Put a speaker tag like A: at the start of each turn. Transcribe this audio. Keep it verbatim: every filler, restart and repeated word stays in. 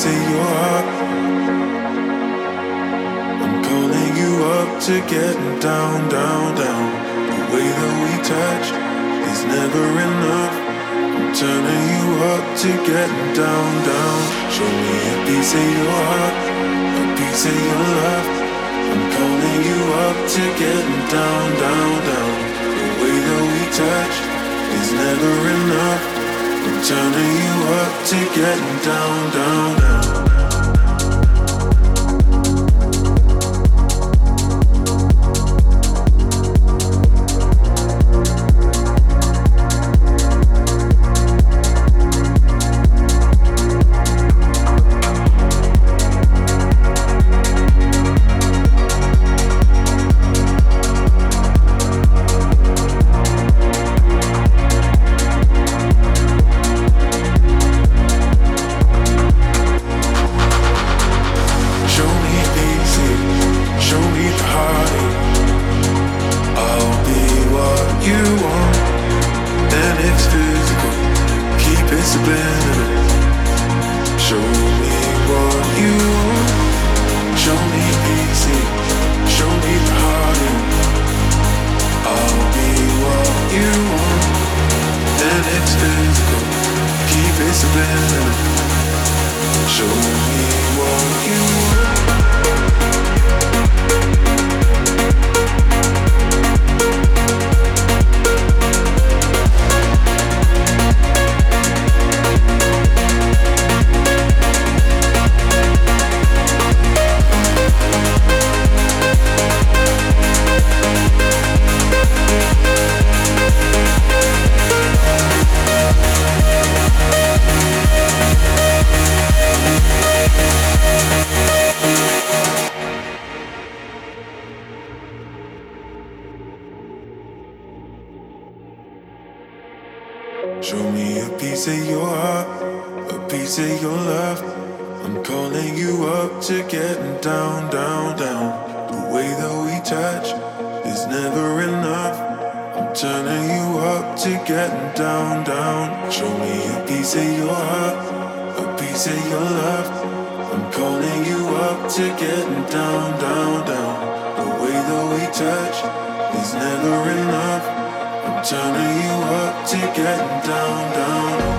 A: piece of your heart. I'm calling you up to getting down, down, down. The way that we touch is never enough. I'm turning you up to getting down, down. Show me a piece of your heart, a piece of your love. I'm calling you up to getting down, down, down. The way that we touch is never enough. I'm turning you up to getting down, down, down. Show me a piece of your heart, a piece of your love. I'm calling you up to getting down, down, down. The way that we touch is never enough. I'm turning you up to getting down, down. Show me a piece of your heart, a piece of your love. I'm calling you up to getting down, down, down. The way that we touch is never enough. I'm turning you up to getting down, down.